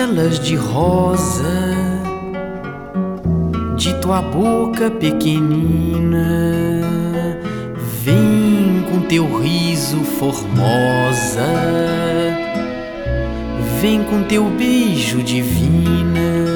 pétalas de rosa de tua boca pequenina, vem com teu riso formosa, vem com teu beijo divina.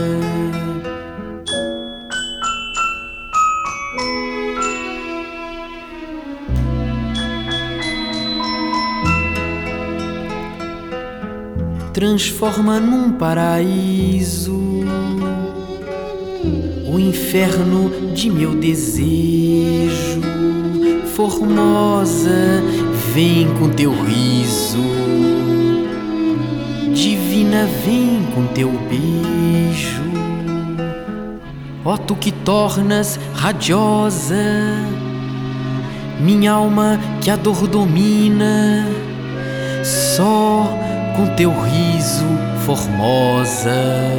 Transforma num paraíso o inferno de meu desejo. Formosa, vem com teu riso, divina, vem com teu beijo. Ó tu que tornas radiosa minha alma que a dor domina, só com teu riso, formosa,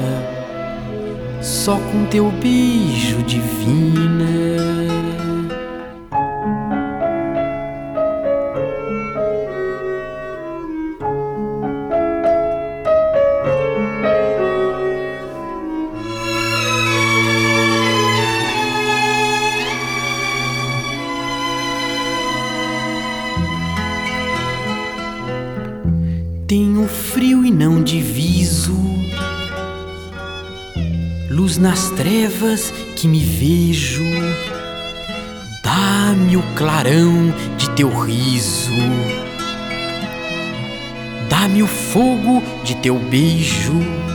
só com teu beijo, divina. Tenho frio e não diviso, luz nas trevas que me vejo. Dá-me o clarão de teu riso, dá-me o fogo de teu beijo.